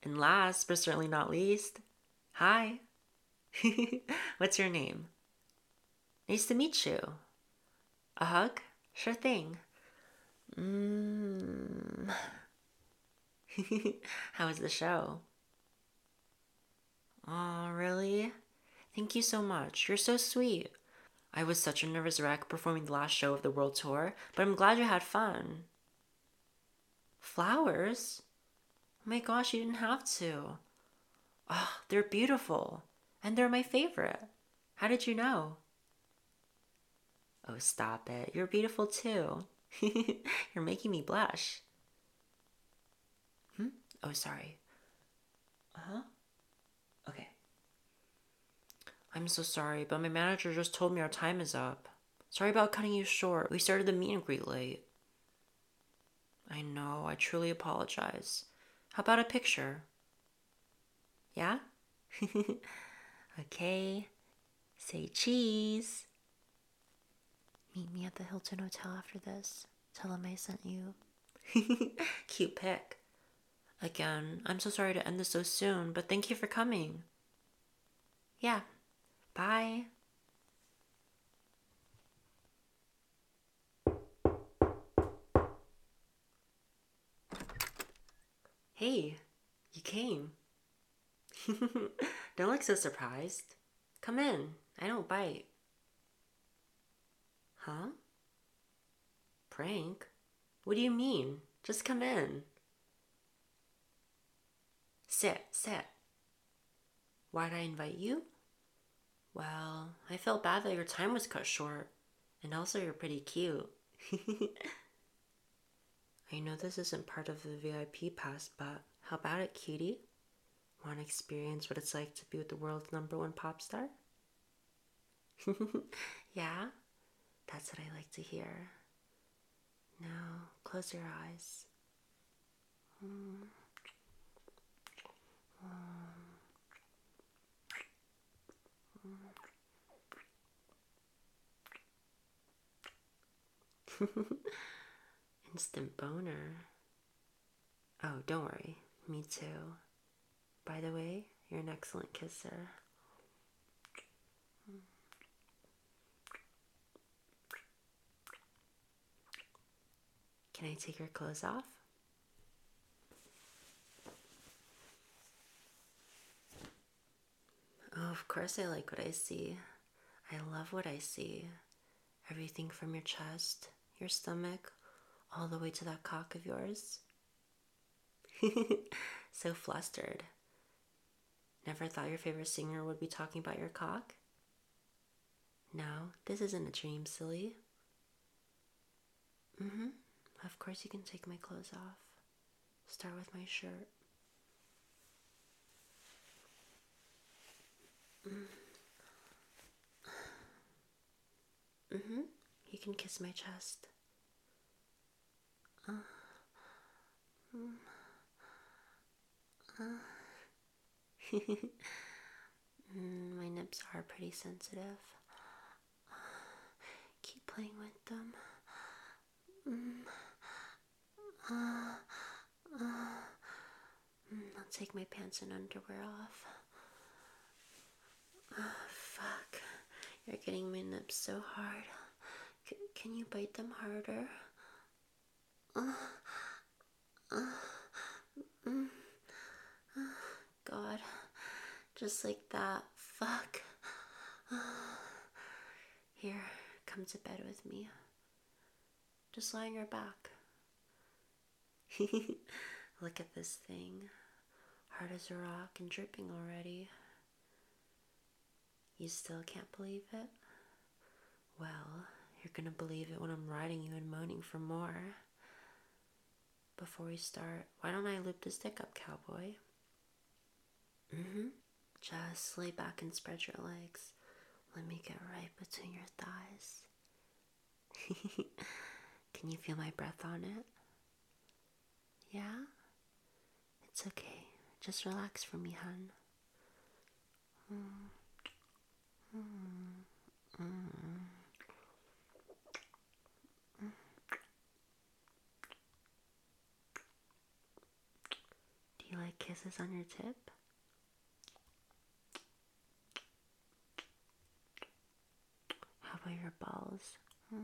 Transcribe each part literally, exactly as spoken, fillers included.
And last but certainly not least, hi. What's your name? Nice to meet you. A hug? Sure thing. Mmm. How was the show? Oh, really? Thank you so much. You're so sweet. I was such a nervous wreck performing the last show of the world tour, but I'm glad you had fun. Flowers? Oh my gosh, you didn't have to. Oh, they're beautiful. And they're my favorite. How did you know? Oh, stop it. You're beautiful too. You're making me blush. Hmm? Oh, sorry. Uh huh. Okay. I'm so sorry, but my manager just told me our time is up. Sorry about cutting you short. We started the meet and greet late. I know, I truly apologize. How about a picture? Yeah? Okay. Say cheese. Meet me at the Hilton Hotel after this. Tell them I sent you. Cute pic. Again, I'm so sorry to end this so soon, but thank you for coming. Yeah. Bye. Hey, you came. Don't look so surprised. Come in. I don't bite. Huh? Prank? What do you mean? Just come in. Sit, sit. Why'd I invite you? Well, I felt bad that your time was cut short. And also, you're pretty cute. I know this isn't part of the V I P pass, but how about it, cutie? Want to experience what it's like to be with the world's number one pop star? Yeah? That's what I like to hear. Now, close your eyes. Mm. Instant boner. Oh, don't worry. Me too. By the way, you're an excellent kisser. Can I take your clothes off? Oh, of course I like what I see. I love what I see. Everything from your chest, your stomach, all the way to that cock of yours. So flustered. Never thought your favorite singer would be talking about your cock? No, this isn't a dream, silly. Mm-hmm. Of course you can take my clothes off. Start with my shirt. Mm-hmm. You can kiss my chest. Uh, mm, uh. mm, my nips are pretty sensitive. Keep playing with them. Mm, uh, uh. Mm, I'll take my pants and underwear off. Oh, fuck. You're getting my nips so hard. C- can you bite them harder? Uh, uh, mm, uh, God. Just like that. Fuck. Here, come to bed with me. Just lie on your back. Look at this thing. Hard as a rock and dripping already. You still can't believe it? Well, you're gonna believe it when I'm riding you and moaning for more. Before we start, why don't I loop this dick up, cowboy? Mm-hmm. Just lay back and spread your legs. Let me get right between your thighs. Can you feel my breath on it? Yeah? It's okay. Just relax for me, hun. Mm. Mm. Mm. Do you like kisses on your tip? How about your balls?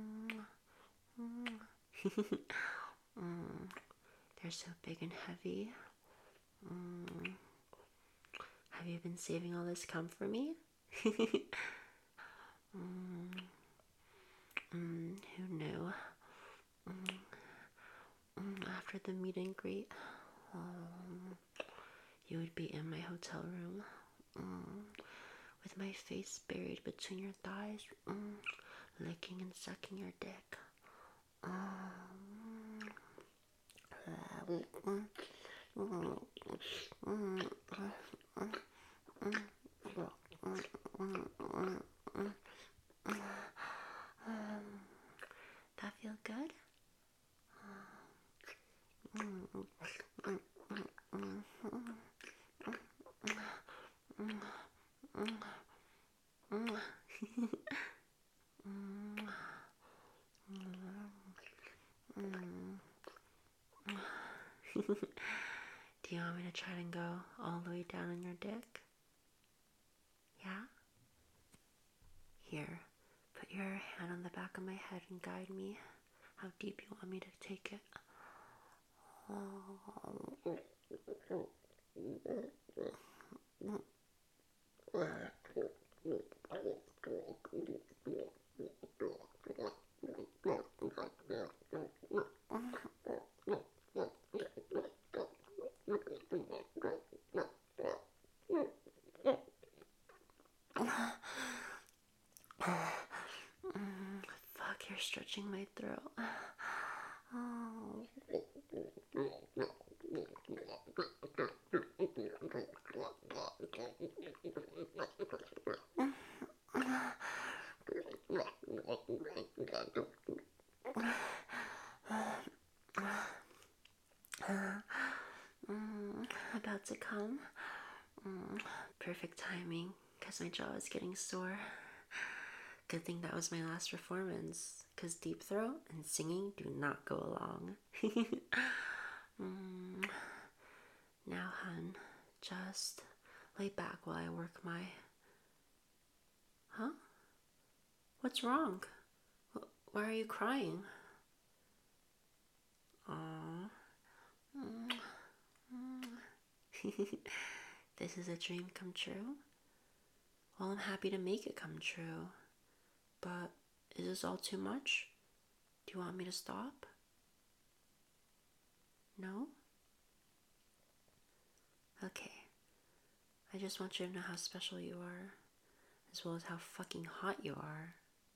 mm, they're so big and heavy. Mm. Have you been saving all this cum for me? mm. Mm, who knew? Mm. Mm, after the meet and greet, um, you would be in my hotel room, mm, with my face buried between your thighs, mm, licking and sucking your dick. Um, that feel good? Do you want me to try and go all the way down on your dick? Yeah? Here, put your hand on the back of my head and guide me. How deep you want me to take it? Fuck, you're stretching my throat. Oh. Mm, about to come. Mm, perfect timing, because my jaw is getting sore. Good thing that was my last performance, because deep throat and singing do not go along. mm. Now, hun, just lay back while I work my... Huh? What's wrong? Why are you crying? Aww. This is a dream come true? Well, I'm happy to make it come true. But is this all too much? Do you want me to stop? No? Okay. I just want you to know how special you are, as well as how fucking hot you are.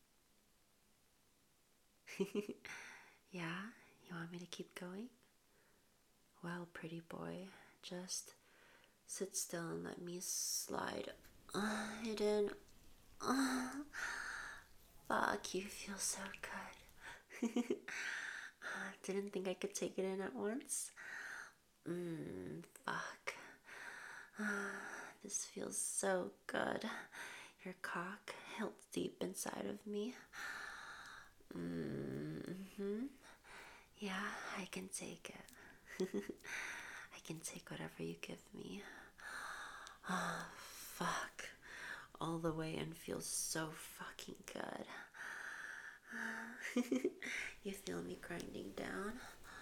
Yeah? You want me to keep going? Well, pretty boy, just sit still and let me slide uh, it in. Uh, fuck, you feel so good. Didn't think I could take it in at once. Mmm, fuck. Uh, this feels so good. Your cock held deep inside of me. Mm-hmm. Yeah, I can take it. I can take whatever you give me. Oh, fuck. All the way and feels so fucking good. You feel me grinding down?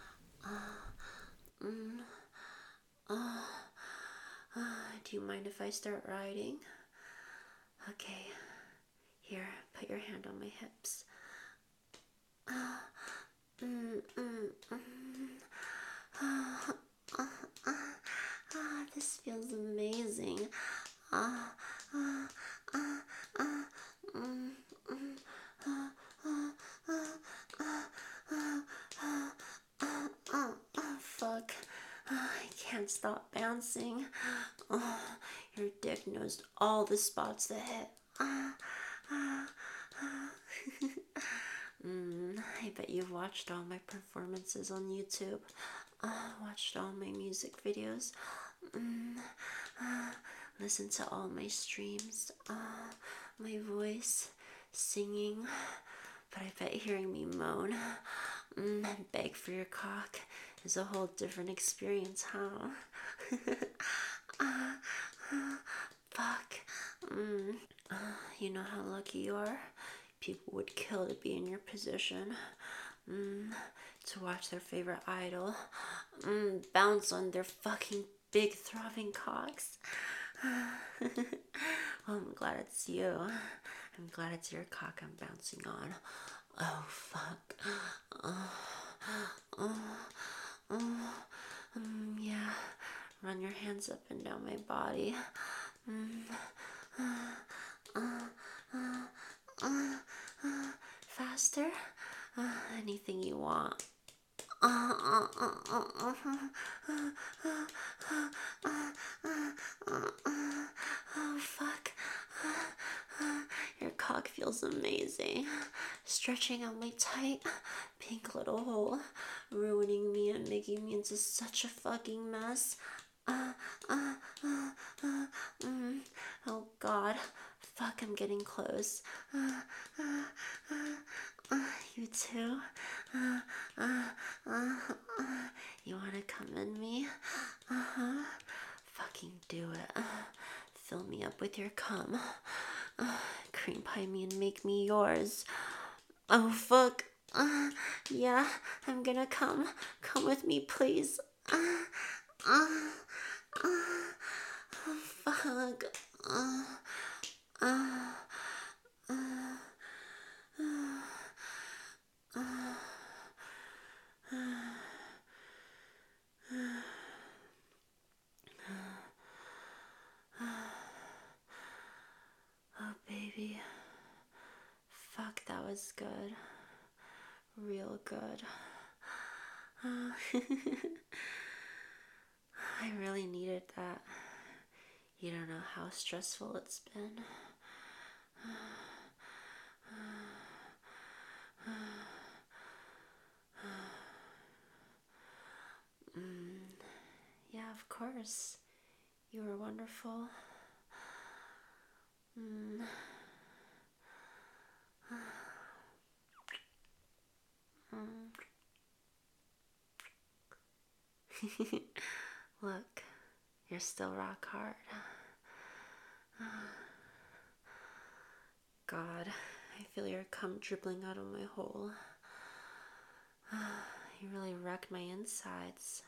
Uh, mm, uh, uh, do you mind if I start riding? Okay. Here, put your hand on my hips. Uh, mm, mm, mm. Uh, uh, uh, uh, this feels amazing. Uh, uh, uh, uh, mm, mm, uh, uh, uh, uh, uh, uh, uh, uh, uh, fuck. Uh, I can't stop bouncing. Uh, your dick knows all the spots to hit. Uh, uh, uh. mm, I bet you've watched all my performances on YouTube. Uh, watched all my music videos. Mm, uh, listened to all my streams. Uh, my voice singing. But I bet hearing me moan mm, and beg for your cock is a whole different experience, huh? You know how lucky you are? People would kill to be in your position. Mm, to watch their favorite idol mm, bounce on their fucking big throbbing cocks. Well, I'm glad it's you. I'm glad it's your cock I'm bouncing on. Oh, fuck. Oh, oh, oh, um, yeah. Run your hands up and down my body. Mm, uh, uh, uh, uh, uh, faster? Uh, anything you want. Oh, fuck. Your cock feels amazing. Stretching out my tight, pink little hole, ruining me and making me into such a fucking mess. Uh, uh, uh, uh, mm. Oh god. Fuck, I'm getting close. Uh, uh, uh, uh, you too? Uh, uh, uh, uh, you wanna come in me? Uh-huh. Fucking do it. Uh, fill me up with your cum. Uh, cream pie me and make me yours. Oh, fuck. Uh, yeah, I'm gonna come. Come with me, please. Uh, uh, uh, oh, fuck. Uh, uh, uh, uh, uh, oh, baby. Fuck, that was good. Real good. Uh, I really needed that. You don't know how stressful it's been. Mm, yeah, of course. You were wonderful. Mm. Mm. Look, you're still rock hard. God, I feel your cum dribbling out of my hole. You really wrecked my insides.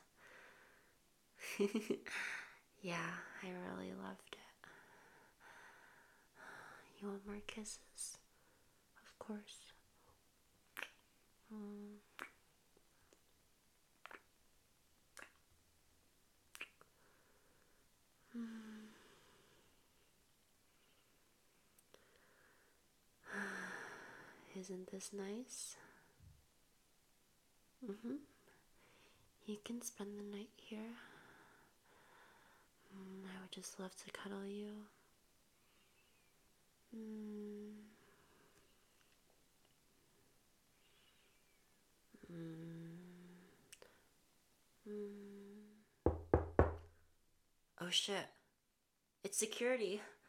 Yeah, I really loved it. You want more kisses? Of course. Mm. Mm. Isn't this nice? Mm-hmm. You can spend the night here. Mm, I would just love to cuddle you. Mm. Mm. Mm. Oh shit. It's security.